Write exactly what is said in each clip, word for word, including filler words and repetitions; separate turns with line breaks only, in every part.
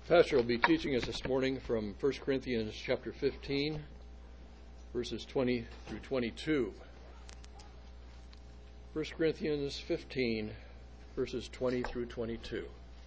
Pastor will be teaching us this morning from First Corinthians chapter fifteen, verses twenty through twenty-two. First Corinthians fifteen, verses twenty through twenty-two.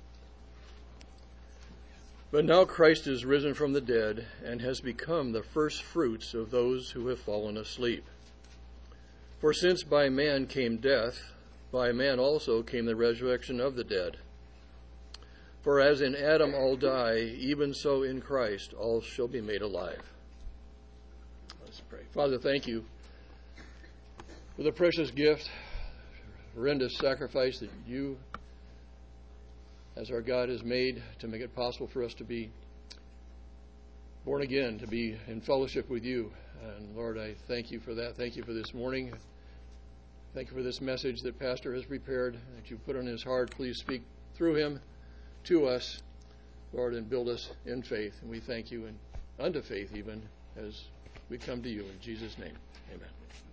But now Christ is risen from the dead and has become the first fruits of those who have fallen asleep. For since by man came death, by man also came the resurrection of the dead. For as in Adam all die, even so in Christ all shall be made alive. Let's pray. Father, thank you for the precious gift, horrendous sacrifice that you, as our God, has made to make it possible for us to be born again, to be in fellowship with you. And Lord, I thank you for that. Thank you for this morning. Thank you for this message that Pastor has prepared, that you put on his heart. Please speak through him to us, Lord, and build us in faith. And we thank you, and unto faith even, as we come to you. In Jesus' name, amen.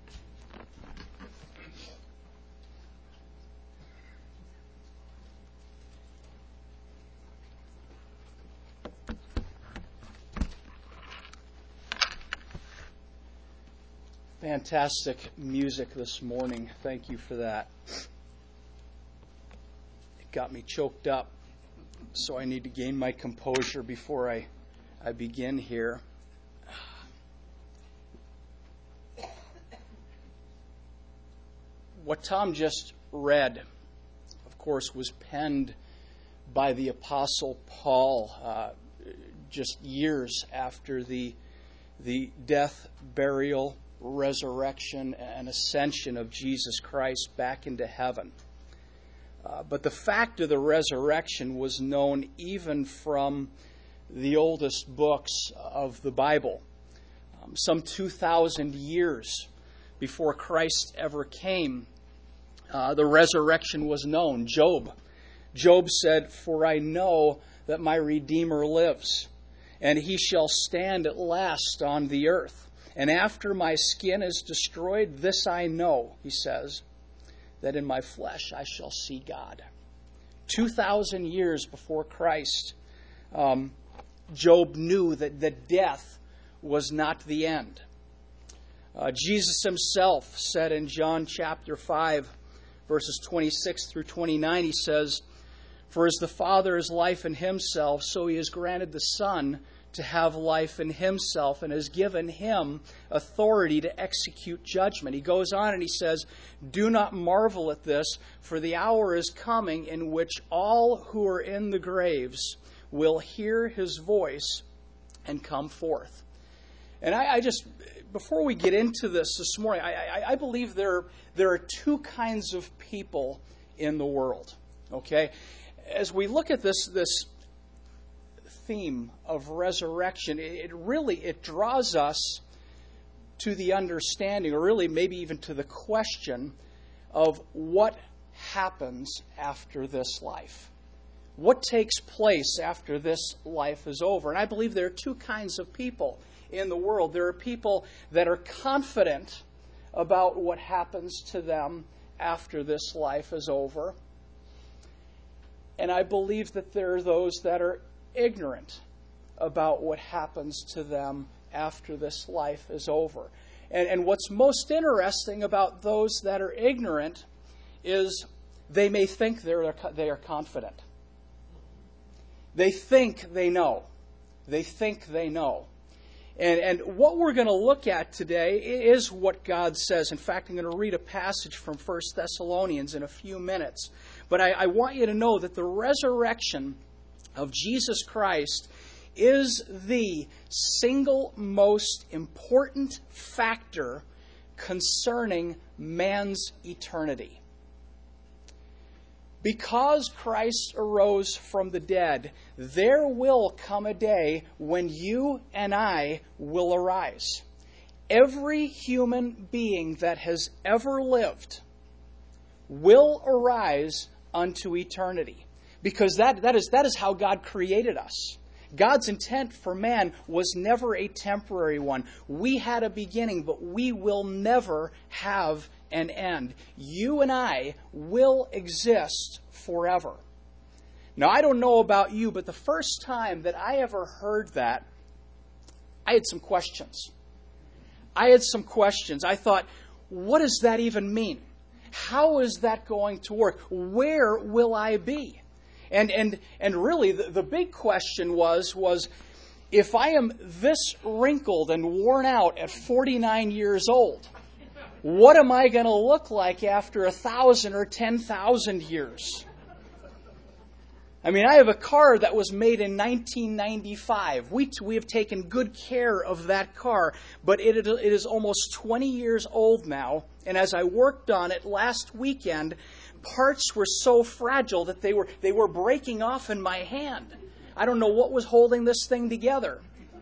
Fantastic music this morning. Thank you for that. It got me choked up, so I need to gain my composure before I, I begin here. What Tom just read, of course, was penned by the Apostle Paul uh, just years after the the death, burial, resurrection, and ascension of Jesus Christ back into heaven. Uh, but the fact of the resurrection was known even from the oldest books of the Bible. Um, some two thousand years before Christ ever came, uh, the resurrection was known. Job. Job said, "For I know that my Redeemer lives, and he shall stand at last on the earth. And after my skin is destroyed, this I know," he says, "that in my flesh I shall see God." Two thousand years before Christ, um, Job knew that, that death was not the end. Uh, Jesus himself said in John chapter five, verses twenty-six through twenty-nine, he says, "For as the Father is life in himself, so he has granted the Son to have life in himself and has given him authority to execute judgment." He goes on and he says, "Do not marvel at this, for the hour is coming in which all who are in the graves will hear his voice and come forth." And I, I just, before we get into this this morning, I, I, I believe there, there are two kinds of people in the world. Okay? As we look at this, this theme of resurrection, it really it draws us to the understanding, or really maybe even to the question of what happens after this life. What takes place after this life is over? And I believe there are two kinds of people in the world. There are people that are confident about what happens to them after this life is over. And I believe that there are those that are ignorant about what happens to them after this life is over. And, and what's most interesting about those that are ignorant is they may think they're, they are confident. They think they know. They think they know. And, and what we're going to look at today is what God says. In fact, I'm going to read a passage from First Thessalonians in a few minutes. But I, I want you to know that the resurrection of Jesus Christ is the single most important factor concerning man's eternity. Because Christ arose from the dead, there will come a day when you and I will arise. Every human being that has ever lived will arise unto eternity. Because that, that, is, that is how God created us. God's intent for man was never a temporary one. We had a beginning, but we will never have an end. You and I will exist forever. Now, I don't know about you, but the first time that I ever heard that, I had some questions. I had some questions. I thought, what does that even mean? How is that going to work? Where will I be? And and and really, the, the big question was, was if I am this wrinkled and worn out at forty-nine years old, what am I going to look like after a thousand or ten thousand years? I mean, I have a car that was made in nineteen ninety-five. We we have taken good care of that car, but it, it is almost twenty years old now. And as I worked on it last weekend, parts were so fragile that they were they were breaking off in my hand. I don't know what was holding this thing together.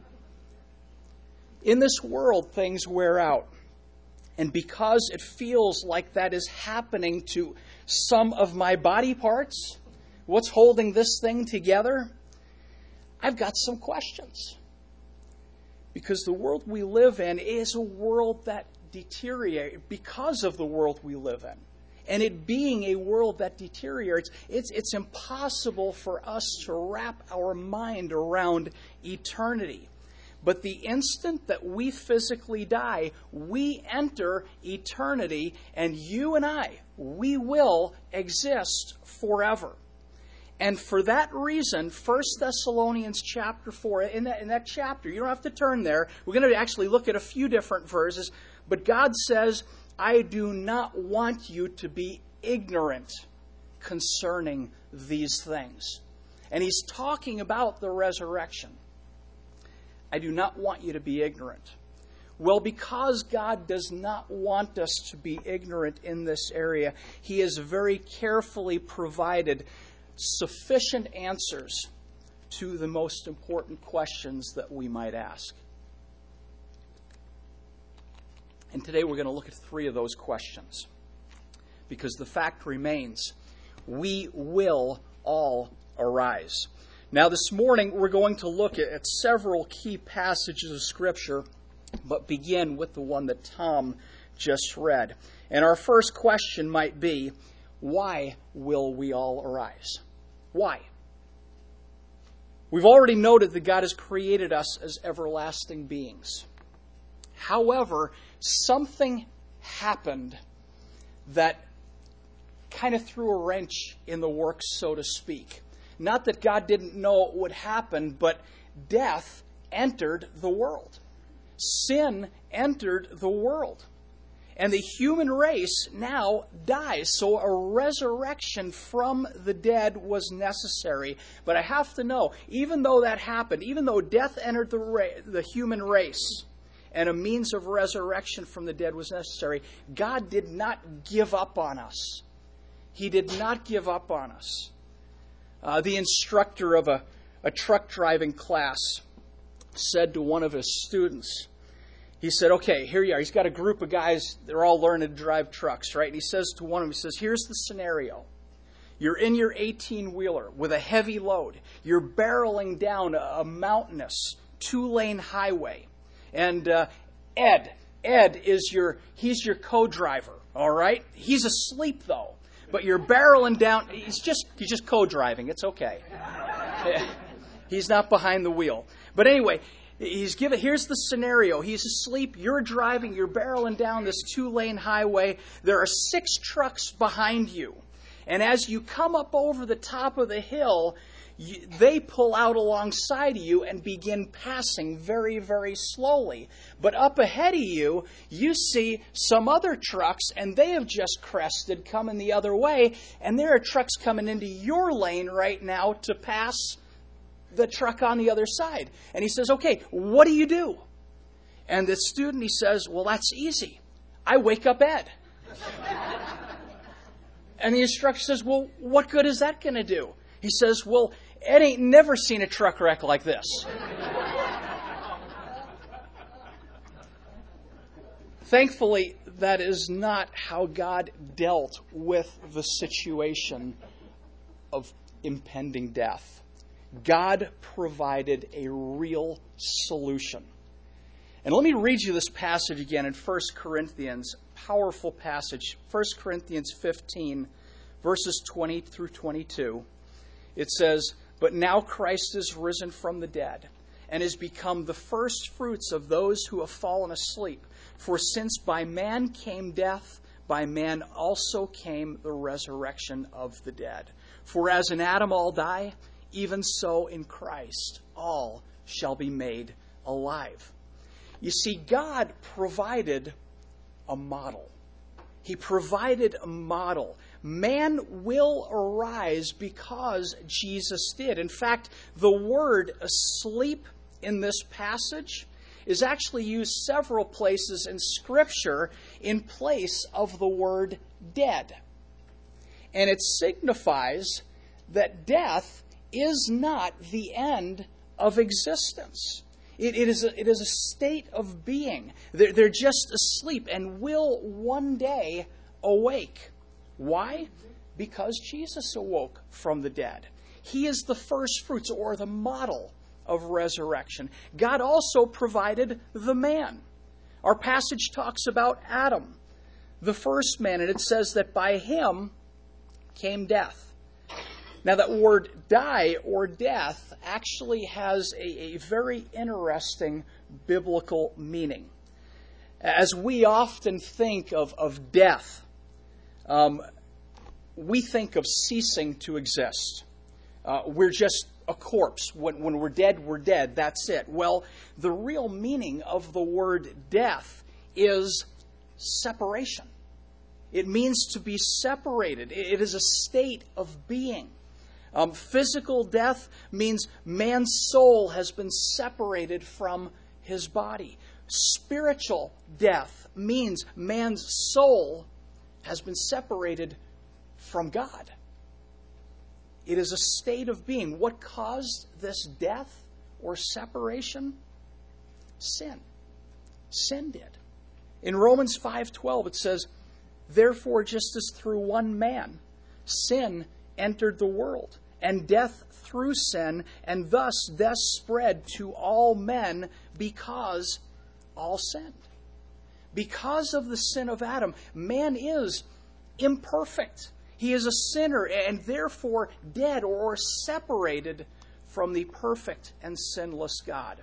In this world, things wear out. And because it feels like that is happening to some of my body parts, what's holding this thing together? I've got some questions. Because the world we live in is a world that deteriorates because of the world we live in. And it being a world that deteriorates, it's, it's impossible for us to wrap our mind around eternity. But the instant that we physically die, we enter eternity, and you and I, we will exist forever. And for that reason, First Thessalonians chapter four, in that, in that chapter, you don't have to turn there. We're going to actually look at a few different verses. But God says, I do not want you to be ignorant concerning these things. And He's talking about the resurrection. I do not want you to be ignorant. Well, because God does not want us to be ignorant in this area, He has very carefully provided sufficient answers to the most important questions that we might ask. And today we're going to look at three of those questions. Because the fact remains, we will all arise. Now this morning we're going to look at, at several key passages of Scripture, but begin with the one that Tom just read. And our first question might be, why will we all arise? Why? We've already noted that God has created us as everlasting beings. However, something happened that kind of threw a wrench in the works, so to speak. Not that God didn't know it would happen, but death entered the world. Sin entered the world. And the human race now dies. So a resurrection from the dead was necessary. But I have to know, even though that happened, even though death entered the, ra- the human race, and a means of resurrection from the dead was necessary, God did not give up on us. He did not give up on us. Uh, the instructor of a, a truck driving class said to one of his students, he said, okay, here you are. He's got a group of guys, they're all learning to drive trucks, right? And he says to one of them, he says, here's the scenario. You're in your eighteen-wheeler with a heavy load. You're barreling down a, a mountainous two-lane highway. And uh, Ed, Ed is your, he's your co-driver, all right? He's asleep, though. But you're barreling down, he's just, he's just co-driving. It's okay. He's not behind the wheel. But anyway, he's given, here's the scenario. He's asleep, you're driving, you're barreling down this two-lane highway. There are six trucks behind you. And as you come up over the top of the hill, you, they pull out alongside of you and begin passing very, very slowly. But up ahead of you, you see some other trucks, and they have just crested, coming the other way, and there are trucks coming into your lane right now to pass the truck on the other side. And he says, okay, what do you do? And the student, he says, well, that's easy. I wake up Ed. And the instructor says, well, what good is that going to do? He says, well, Ed ain't never seen a truck wreck like this. Thankfully, that is not how God dealt with the situation of impending death. God provided a real solution. And let me read you this passage again in First Corinthians, powerful passage, First Corinthians fifteen, verses twenty through twenty-two. It says, "But now Christ is risen from the dead, and is become the first fruits of those who have fallen asleep. For since by man came death, by man also came the resurrection of the dead. For as in Adam all die, even so in Christ all shall be made alive." You see, God provided a model. He provided a model. Man will arise because Jesus did. In fact, the word asleep in this passage is actually used several places in Scripture in place of the word dead. And it signifies that death is not the end of existence. It, it, is, a, it is a state of being. They're, they're just asleep and will one day awake. Why? Because Jesus awoke from the dead. He is the first fruits, or the model of resurrection. God also provided the man. Our passage talks about Adam, the first man, and it says that by him came death. Now that word die or death actually has a, a very interesting biblical meaning. As we often think of, of death, um, we think of ceasing to exist. Uh, we're just a corpse. When, when we're dead, we're dead. That's it. Well, the real meaning of the word death is separation. It means to be separated. It is a state of being. Um, physical death means man's soul has been separated from his body. Spiritual death means man's soul has been separated from God. It is a state of being. What caused this death or separation? Sin. Sin did. In Romans five twelve it says, "Therefore, just as through one man sin entered the world, and death through sin, and thus death spread to all men because all sinned." Because of the sin of Adam, man is imperfect. He is a sinner and therefore dead or separated from the perfect and sinless God.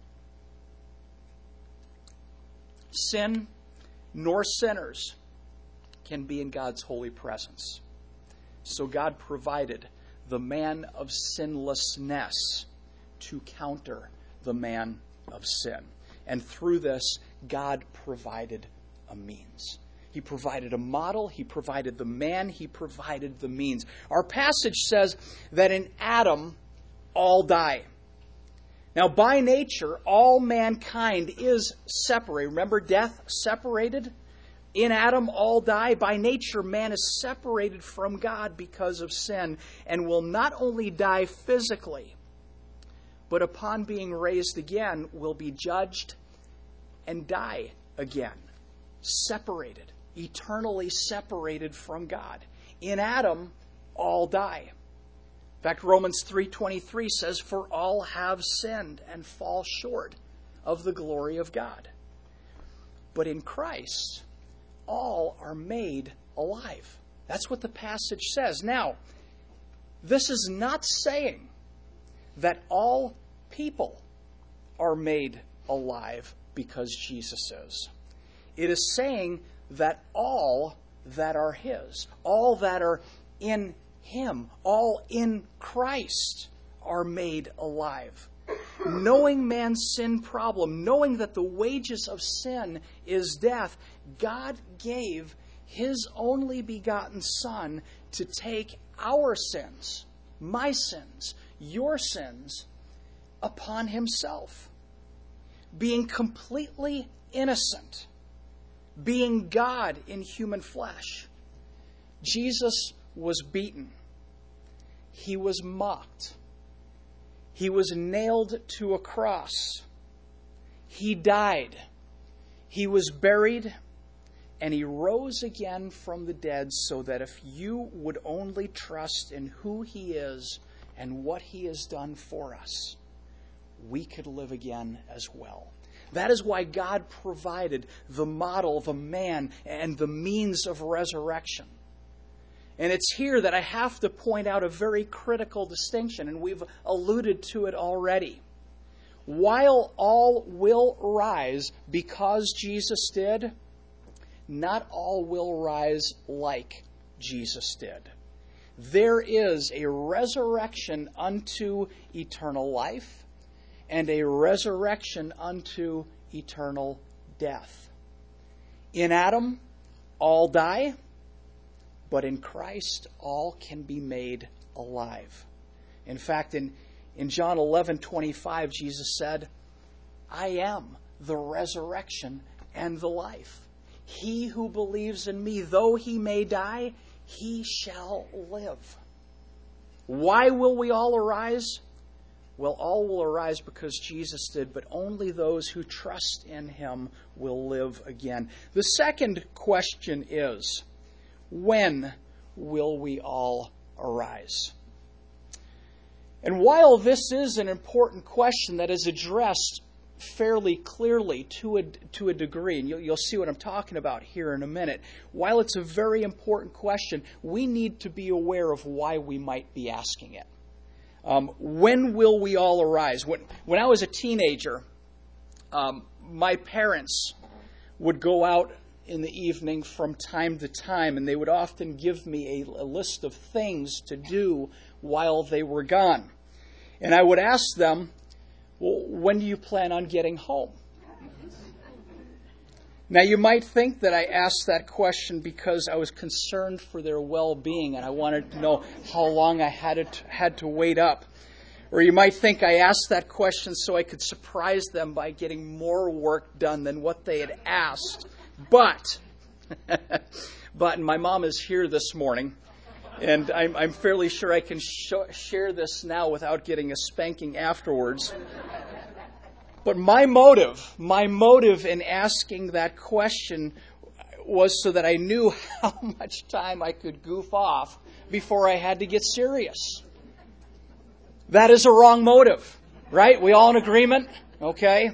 Sin nor sinners can be in God's holy presence. So God provided the man of sinlessness to counter the man of sin. And through this, God provided a means. He provided a model, He provided the man, He provided the means. Our passage says that in Adam, all die. Now, by nature, all mankind is separated. Remember, death separated? In Adam, all die. By nature, man is separated from God because of sin and will not only die physically, but upon being raised again, will be judged and die again. Separated. Eternally separated from God. In Adam, all die. In fact, Romans three twenty-three says, "For all have sinned and fall short of the glory of God." But in Christ, all are made alive. That's what the passage says. Now, this is not saying that all people are made alive because Jesus is. It is saying that all that are His, all that are in Him, all in Christ are made alive. Knowing man's sin problem, knowing that the wages of sin is death, God gave His only begotten Son to take our sins, my sins, your sins, upon Himself. Being completely innocent, being God in human flesh, Jesus was beaten. He was mocked. He was nailed to a cross. He died. He was buried. And He rose again from the dead so that if you would only trust in who He is and what He has done for us, we could live again as well. That is why God provided the model of a man and the means of resurrection. And it's here that I have to point out a very critical distinction, and we've alluded to it already. While all will rise because Jesus did, not all will rise like Jesus did. There is a resurrection unto eternal life and a resurrection unto eternal death. In Adam, all die, but in Christ, all can be made alive. In fact, in, in John eleven twenty-five, Jesus said, I am the resurrection and the life. He who believes in me, though he may die, he shall live. Why will we all arise? Well, all will arise because Jesus did, but only those who trust in him will live again. The second question is, when will we all arise? And while this is an important question that is addressed fairly clearly to a, to a degree, and you'll, you'll see what I'm talking about here in a minute, while it's a very important question, we need to be aware of why we might be asking it. Um, when will we all arise? When, when I was a teenager, um, my parents would go out in the evening from time to time, and they would often give me a, a list of things to do while they were gone. And I would ask them, well, when do you plan on getting home? Now, you might think that I asked that question because I was concerned for their well-being and I wanted to know how long I had to, had to wait up. Or you might think I asked that question so I could surprise them by getting more work done than what they had asked. But, but my mom is here this morning, and I'm, I'm fairly sure I can sh- share this now without getting a spanking afterwards. But my motive, my motive in asking that question was so that I knew how much time I could goof off before I had to get serious. That is a wrong motive, right? We all in agreement? Okay?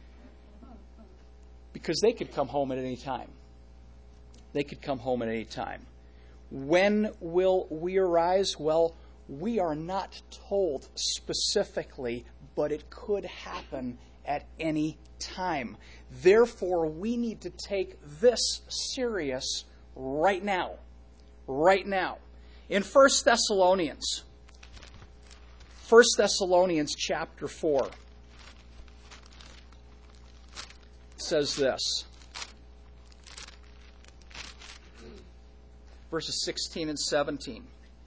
Because they could come home at any time. They could come home at any time. When will we arise? Well, we are not told specifically, but it could happen at any time. Therefore, we need to take this serious right now. Right now. In First Thessalonians, First Thessalonians chapter four, it says this. Verses sixteen and seventeen.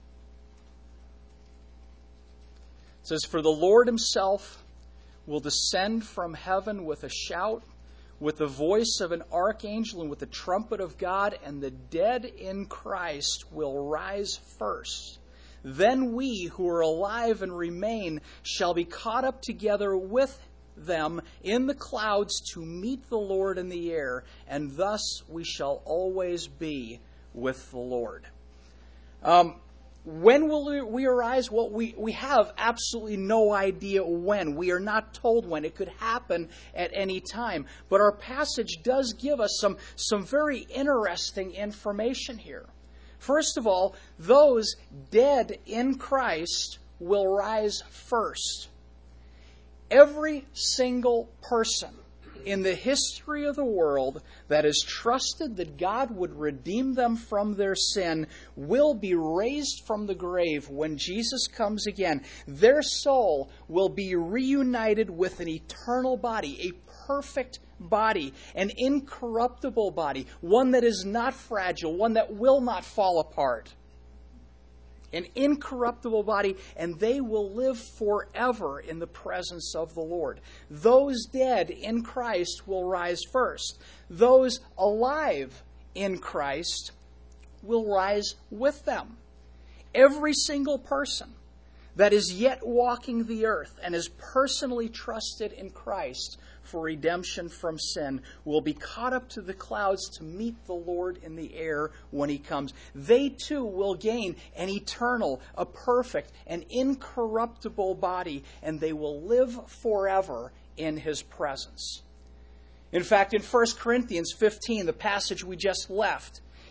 It says, for the Lord himself will descend from heaven with a shout, with the voice of an archangel, and with the trumpet of God, and the dead in Christ will rise first. Then we who are alive and remain shall be caught up together with them in the clouds to meet the Lord in the air, and thus we shall always be with the Lord. Um, when will we arise? Well, we, we have absolutely no idea when. We are not told when. It could happen at any time. But our passage does give us some, some very interesting information here. First of all, those dead in Christ will rise first. Every single person in the history of the world that has trusted that God would redeem them from their sin will be raised from the grave when Jesus comes again. Their soul will be reunited with an eternal body, a perfect body, an incorruptible body, one that is not fragile, one that will not fall apart. An incorruptible body, and they will live forever in the presence of the Lord. Those dead in Christ will rise first. Those alive in Christ will rise with them. Every single person that is yet walking the earth and is personally trusted in Christ for redemption from sin will be caught up to the clouds to meet the Lord in the air when he comes. They too will gain an eternal, a perfect, an incorruptible body, and they will live forever in his presence. In fact, in First Corinthians fifteen, the passage we just left,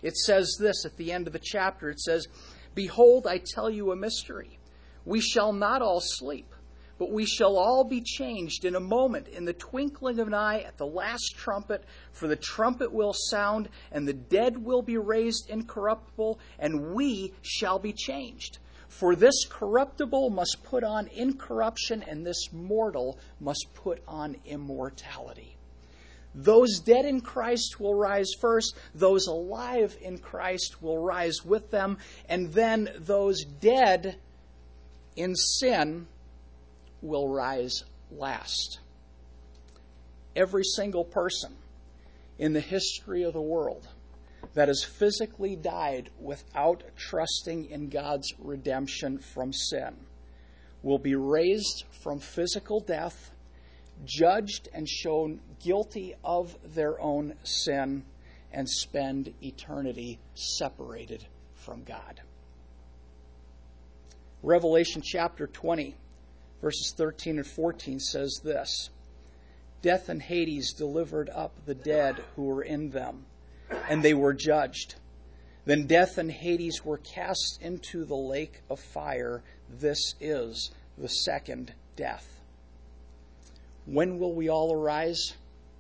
It says this at the end of the chapter. It says, "Behold, I tell you a mystery. We shall not all sleep, but we shall all be changed in a moment, in the twinkling of an eye, at the last trumpet. For the trumpet will sound, and the dead will be raised incorruptible, and we shall be changed. For this corruptible must put on incorruption, and this mortal must put on immortality." Those dead in Christ will rise first. Those alive in Christ will rise with them. And then those dead in sin will rise last. Every single person in the history of the world that has physically died without trusting in God's redemption from sin will be raised from physical death, judged and shown guilty of their own sin, and spend eternity separated from God. Revelation chapter twenty, verses thirteen and fourteen says this, "Death and Hades delivered up the dead who were in them, and they were judged. Then death and Hades were cast into the lake of fire. This is the second death." When will we all arise?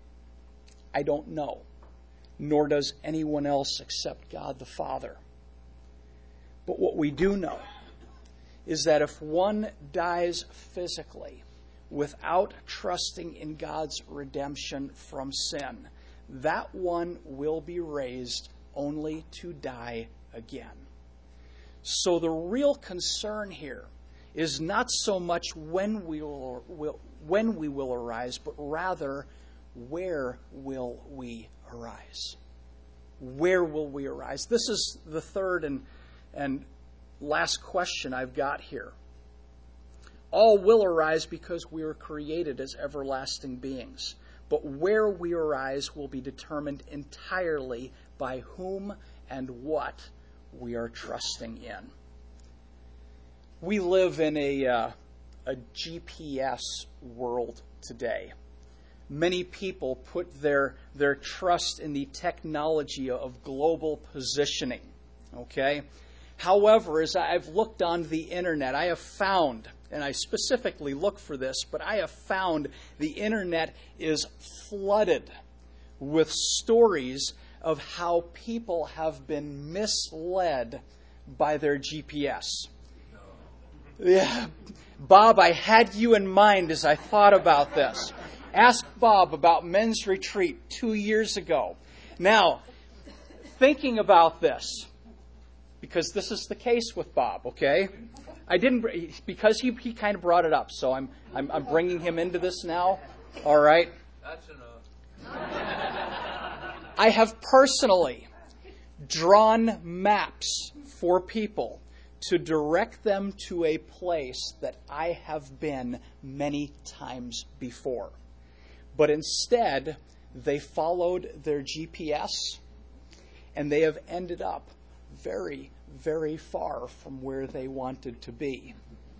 I don't know, nor does anyone else except God the Father. But what we do know is that if one dies physically without trusting in God's redemption from sin, that one will be raised only to die again. So the real concern here is not so much when we will, will when we will arise, but rather, where will we arise? Where will we arise? This is the third and, and last question I've got here. All will arise because we were created as everlasting beings. But where we arise will be determined entirely by whom and what we are trusting in. We live in a, uh, a G P S world today. Many people put their, their trust in the technology of global positioning. Okay? However, as I've looked on the internet, I have found, and I specifically look for this, but I have found the internet is flooded with stories of how people have been misled by their G P S. Yeah, Bob, I had you in mind as I thought about this. Ask Bob about men's retreat two years ago. Now, thinking about this, because this is the case with Bob, okay? I didn't, because he, he kind of brought it up, so I'm, I'm I'm bringing him into this now. All right?
That's enough.
I have personally drawn maps for people to direct them to a place that I have been many times before. But instead, they followed their G P S, and they have ended up very, very far from where they wanted to be.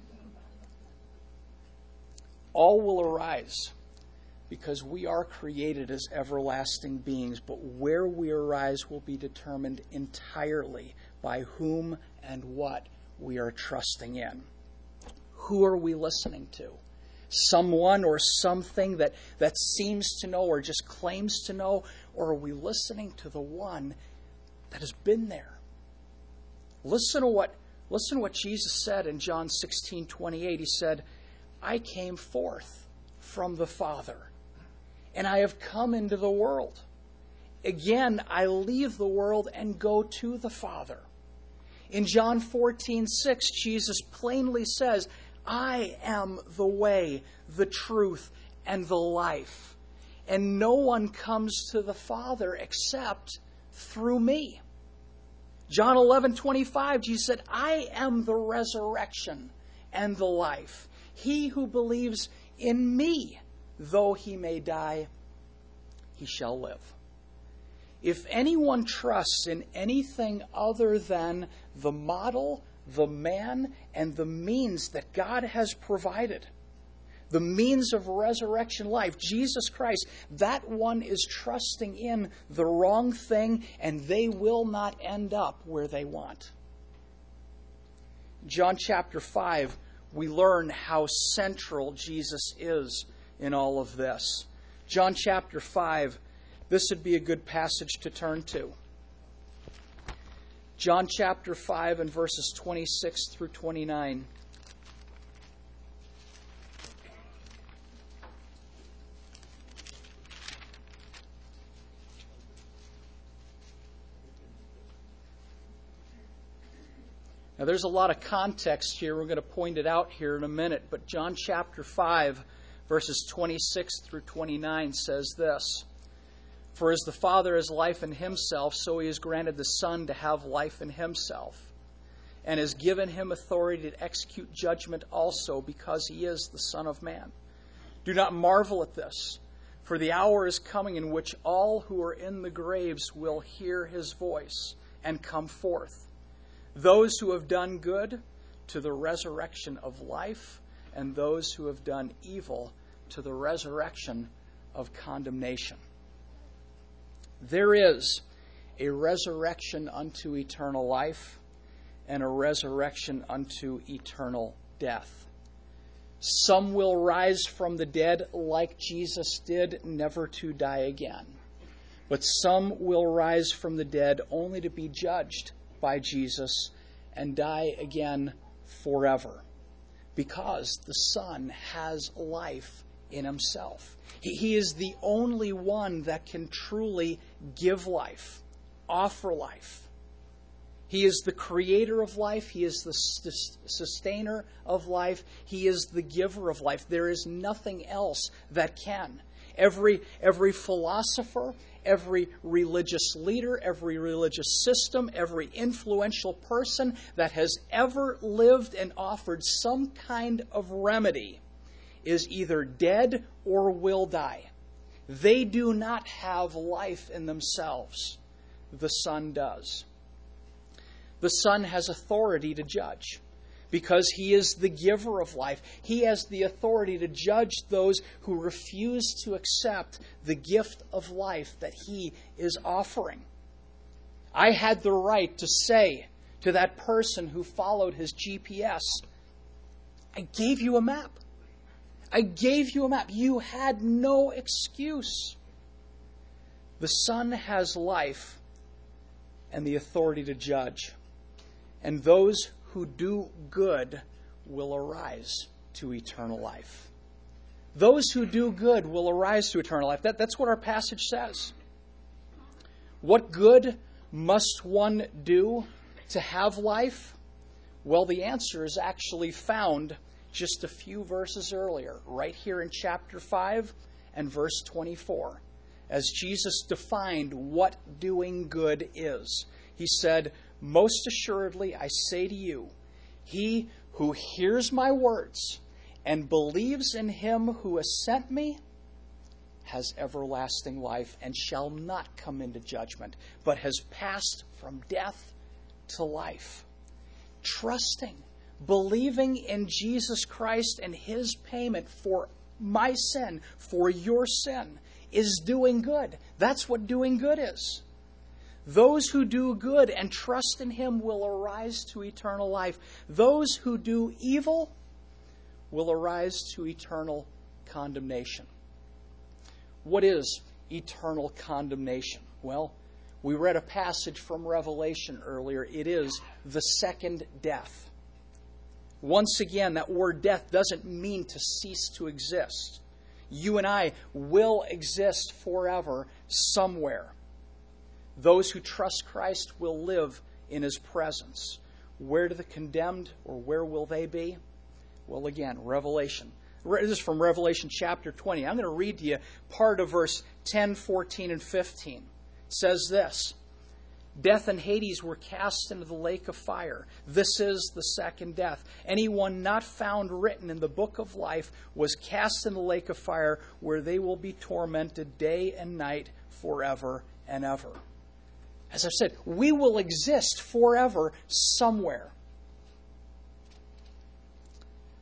All will arise because we are created as everlasting beings, but where we arise will be determined entirely by whom and what we are trusting in. Who are we listening to? Someone or something that, that seems to know or just claims to know? Or are we listening to the one that has been there? Listen to what, listen to what Jesus said in John sixteen twenty-eight. He said, "I came forth from the Father, and I have come into the world. Again, I leave the world and go to the Father." In John fourteen six, Jesus plainly says, "I am the way, the truth, and the life. And no one comes to the Father except through me." John eleven twenty-five, Jesus said, "I am the resurrection and the life. He who believes in me, though he may die, he shall live." If anyone trusts in anything other than the model, the man, and the means that God has provided, The means of resurrection life, Jesus Christ, that one is trusting in the wrong thing, and they will not end up where they want. John chapter five, we learn how central Jesus is in all of this. John chapter five, this would be a good passage to turn to. John chapter five and verses twenty-six through twenty-nine. Now, there's a lot of context here. We're going to point it out here in a minute. But John chapter five, verses twenty-six through twenty-nine says this. For as the Father has life in himself, so he has granted the Son to have life in himself, and has given him authority to execute judgment also, because he is the Son of Man. Do not marvel at this, for the hour is coming in which all who are in the graves will hear his voice and come forth. Those who have done good, to the resurrection of life, and those who have done evil, to the resurrection of condemnation. There is a resurrection unto eternal life and a resurrection unto eternal death. Some will rise from the dead like Jesus did, never to die again. But some will rise from the dead only to be judged by Jesus and die again forever, because the Son has life in himself. He, he is the only one that can truly give life, offer life. He is the creator of life. He is the sustainer of life. He is the giver of life. There is nothing else that can. Every, every philosopher, every religious leader, every religious system, every influential person that has ever lived and offered some kind of remedy is either dead or will die. They do not have life in themselves. The Son does. The Son has authority to judge, because he is the giver of life. He has the authority to judge those who refuse to accept the gift of life that he is offering. I had the right to say to that person who followed his G P S, I gave you a map. I gave you a map. You had no excuse. The Son has life and the authority to judge. And those who do good will arise to eternal life. Those who do good will arise to eternal life. That, that's what our passage says. What good must one do to have life? Well, the answer is actually found just a few verses earlier, right here in chapter five and verse twenty-four. As Jesus defined what doing good is, he said, most assuredly, I say to you, he who hears my words and believes in him who has sent me has everlasting life and shall not come into judgment, but has passed from death to life. Trusting, believing in Jesus Christ and his payment for my sin, for your sin, is doing good. That's what doing good is. Those who do good and trust in him will arise to eternal life. Those who do evil will arise to eternal condemnation. What is eternal condemnation? Well, we read a passage from Revelation earlier. It is the second death. Once again, that word death doesn't mean to cease to exist. You and I will exist forever somewhere. Those who trust Christ will live in his presence. Where do the condemned, or where will they be? Well, again, Revelation. This is from Revelation chapter twenty. I'm going to read to you part of verse ten, fourteen, and fifteen. It says this, Death and Hades were cast into the lake of fire. This is the second death. Anyone not found written in the book of life was cast in the lake of fire, where they will be tormented day and night forever and ever. As I've said, we will exist forever somewhere.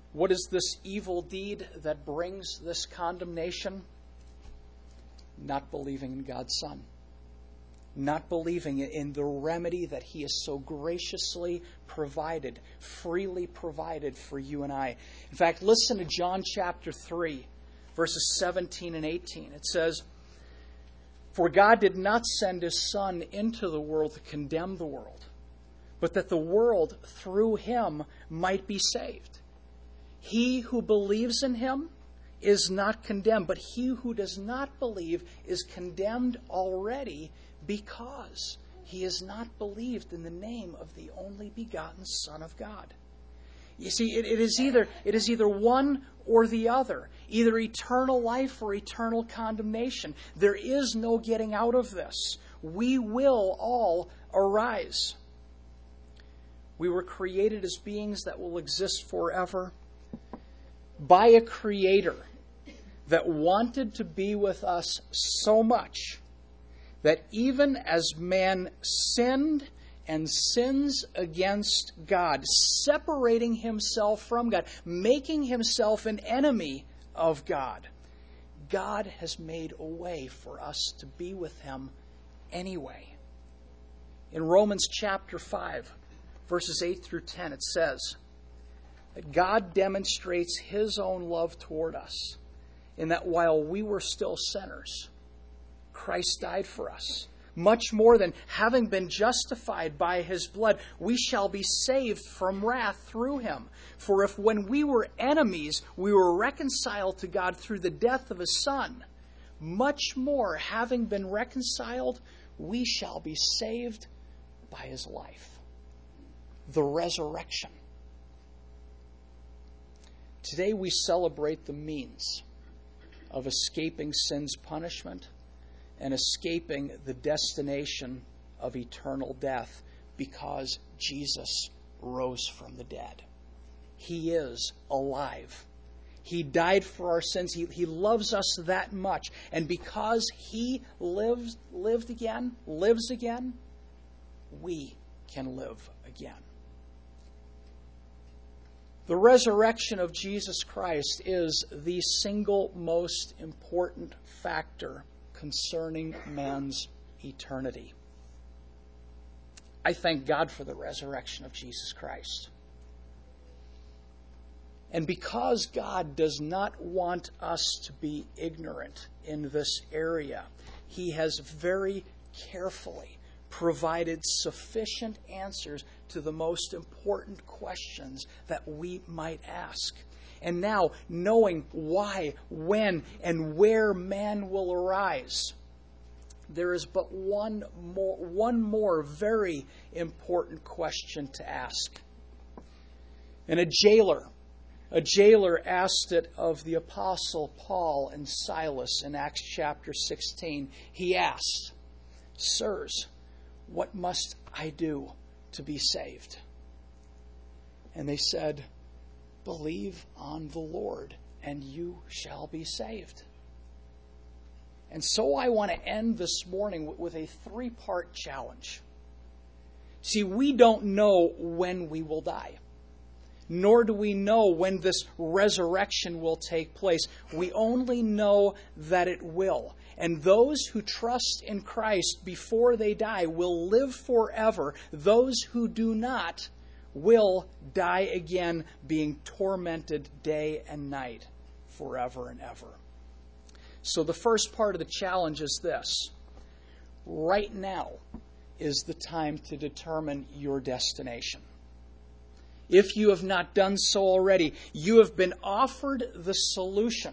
What is this evil deed that brings this condemnation? Not believing in God's Son. Not believing in the remedy that He has so graciously provided, freely provided for you and I. In fact, listen to John chapter three, verses seventeen and eighteen. It says, "For God did not send His Son into the world to condemn the world, but that the world through Him might be saved. He who believes in Him is not condemned, but he who does not believe is condemned already, because he has not believed in the name of the only begotten Son of God." You see, it, it is either it is either one or the other, either eternal life or eternal condemnation. There is no getting out of this. We will all arise. We were created as beings that will exist forever by a Creator that wanted to be with us so much that even as man sinned and sins against God, separating himself from God, making himself an enemy of God, God has made a way for us to be with Him anyway. In Romans chapter five, verses eight through ten, it says that God demonstrates His own love toward us, in that while we were still sinners, Christ died for us. Much more than having been justified by His blood, we shall be saved from wrath through Him. For if when we were enemies, we were reconciled to God through the death of His Son, much more, having been reconciled, we shall be saved by His life. The resurrection. Today we celebrate the means of escaping sin's punishment and escaping the destination of eternal death, because Jesus rose from the dead. He is alive. He died for our sins. He, he loves us that much. And because He lives, lived again, lives again, we can live again. The resurrection of Jesus Christ is the single most important factor concerning man's eternity. I thank God for the resurrection of Jesus Christ. And because God does not want us to be ignorant in this area, He has very carefully provided sufficient answers to the most important questions that we might ask. And now, knowing why, when, and where man will arise, there is but one more, one more very important question to ask. And a jailer, a jailer asked it of the Apostle Paul and Silas in Acts chapter sixteen. He asked, "Sirs, what must I do to be saved?" And they said, "Believe on the Lord, and you shall be saved." And so I want to end this morning with a three-part challenge. See, we don't know when we will die, nor do we know when this resurrection will take place. We only know that it will. And those who trust in Christ before they die will live forever. Those who do not will die again, being tormented day and night forever and ever. So the first part of the challenge is this. Right now is the time to determine your destination. If you have not done so already, you have been offered the solution.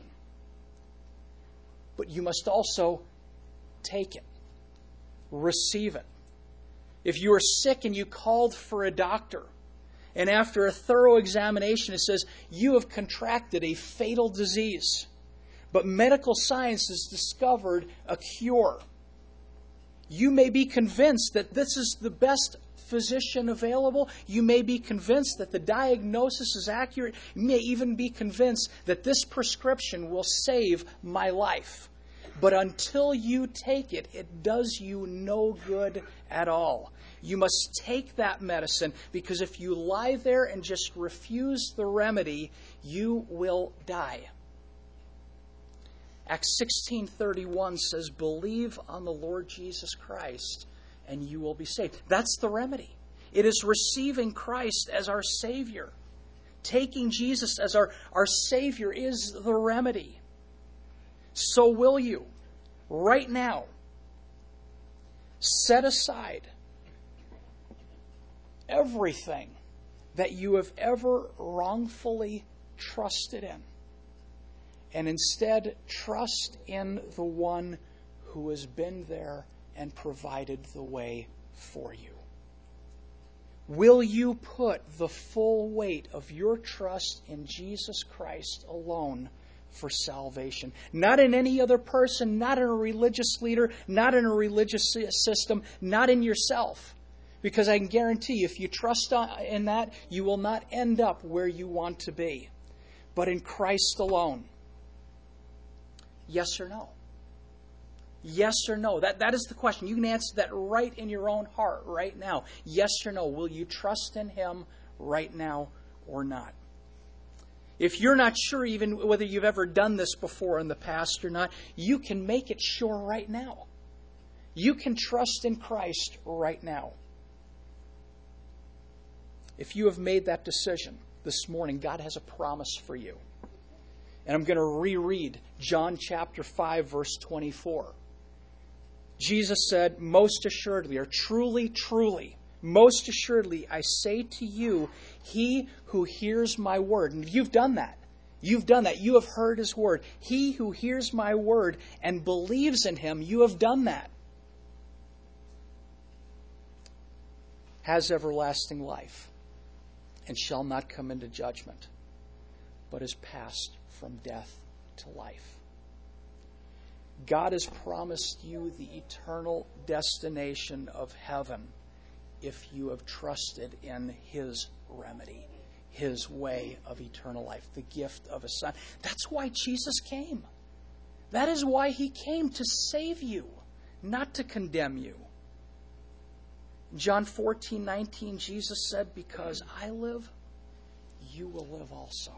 But you must also take it. Receive it. If you are sick and you called for a doctor, and after a thorough examination it says you have contracted a fatal disease, but medical science has discovered a cure, you may be convinced that this is the best physician available. You may be convinced that the diagnosis is accurate. You may even be convinced that this prescription will save my life. But until you take it, it does you no good at all. You must take that medicine, because if you lie there and just refuse the remedy, you will die. Acts sixteen thirty-one says, believe on the Lord Jesus Christ and you will be saved. That's the remedy. It is receiving Christ as our Savior. Taking Jesus as our, our Savior is the remedy. So will you, right now, set aside everything that you have ever wrongfully trusted in, and instead trust in the one who has been there and provided the way for you? Will you put the full weight of your trust in Jesus Christ alone for salvation? Not in any other person, not in a religious leader, not in a religious system, not in yourself. Because I can guarantee you, if you trust in that, you will not end up where you want to be. But in Christ alone. Yes or no? Yes or no? That, that is the question. You can answer that right in your own heart right now. Yes or no? Will you trust in Him right now or not? If you're not sure even whether you've ever done this before in the past or not, you can make it sure right now. You can trust in Christ right now. If you have made that decision this morning, God has a promise for you. And I'm going to reread John chapter five, verse twenty-four. Jesus said, most assuredly, or truly, truly, most assuredly, I say to you, he who hears my word, and you've done that. You've done that. You have heard His word. He who hears my word and believes in Him, you have done that, has everlasting life and shall not come into judgment, but is passed from death to life. God has promised you the eternal destination of heaven if you have trusted in His remedy, His way of eternal life, the gift of His Son. That's why Jesus came. That is why He came, to save you, not to condemn you. John fourteen nineteen, Jesus said, because I live, you will live also.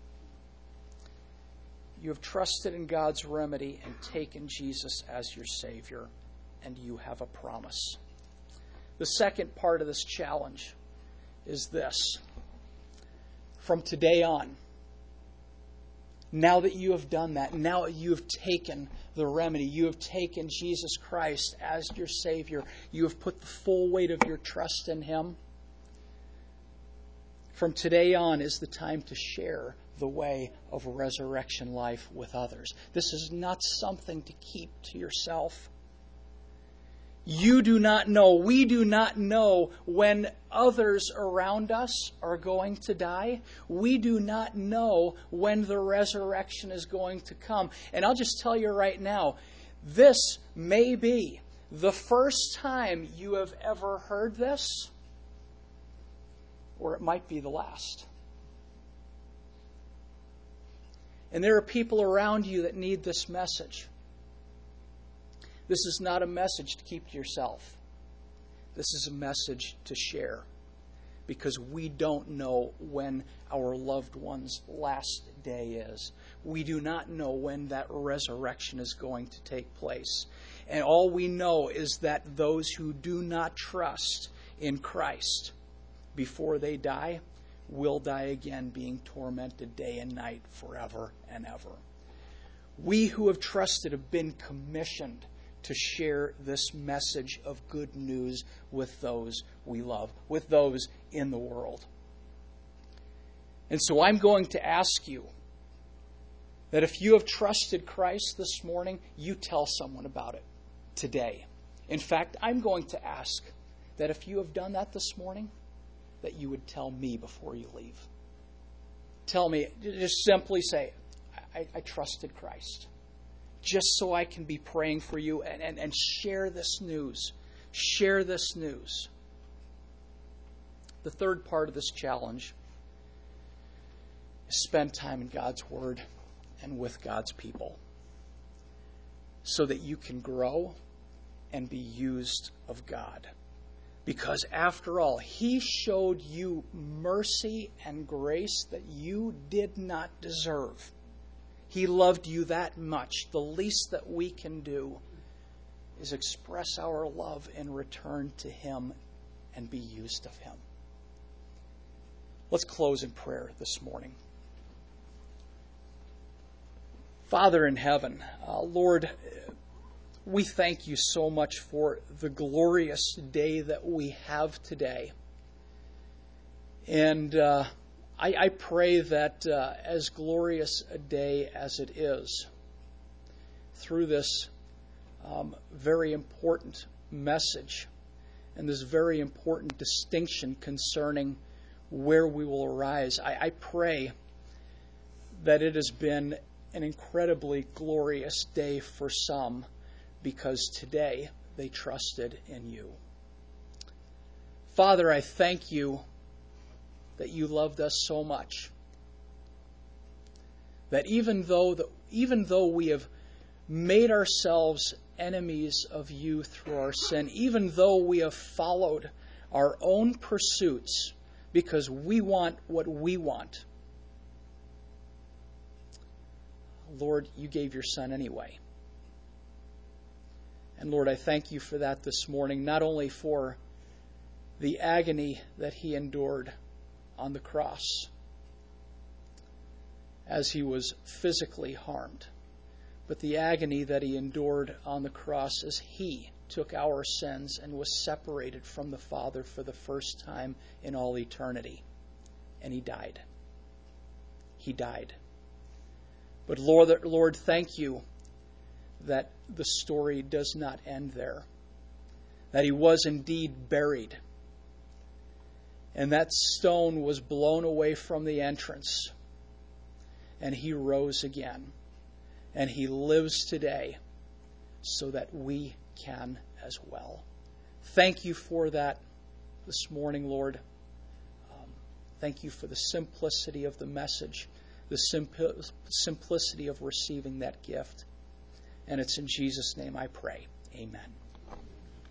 You have trusted in God's remedy and taken Jesus as your Savior, and you have a promise. The second part of this challenge is this. From today on, now that you have done that, now you have taken the remedy, you have taken Jesus Christ as your Savior, you have put the full weight of your trust in Him, from today on is the time to share the way of resurrection life with others. This is not something to keep to yourself. You do not know, we do not know when others around us are going to die. We do not know when the resurrection is going to come. And I'll just tell you right now, this may be the first time you have ever heard this, or it might be the last. And there are people around you that need this message. This is not a message to keep to yourself. This is a message to share. Because we don't know when our loved one's last day is. We do not know when that resurrection is going to take place. And all we know is that those who do not trust in Christ before they die will die again, being tormented day and night forever and ever. We who have trusted have been commissioned to share this message of good news with those we love, with those in the world. And so I'm going to ask you that if you have trusted Christ this morning, you tell someone about it today. In fact, I'm going to ask that if you have done that this morning, that you would tell me before you leave. Tell me, just simply say, I, I trusted Christ. Just so I can be praying for you and, and, and share this news. Share this news. The third part of this challenge is spend time in God's Word and with God's people. so that you can grow and be used of God. Because after all, He showed you mercy and grace that you did not deserve. He loved you that much. The least that we can do is express our love in return to Him and be used of Him. Let's close in prayer this morning. Father in heaven, uh, Lord, we thank you so much for the glorious day that we have today. And uh, I, I pray that uh, as glorious a day as it is, through this um, very important message and this very important distinction concerning where we will arise, I, I pray that it has been an incredibly glorious day for some, because today they trusted in you. Father, I thank you that you loved us so much, that even though the, even though we have made ourselves enemies of you through our sin, even though we have followed our own pursuits because we want what we want, Lord, you gave your Son anyway. And Lord, I thank you for that this morning, not only for the agony that He endured on the cross as He was physically harmed, but the agony that He endured on the cross as He took our sins and was separated from the Father for the first time in all eternity. And He died. He died. But Lord, Lord, thank you that the story does not end there. That He was indeed buried. And that stone was blown away from the entrance. And He rose again. And He lives today so that we can as well. Thank you for that this morning, Lord. Um, thank you for the simplicity of the message, the simple, simplicity of receiving that gift. And it's in Jesus' name I pray. Amen.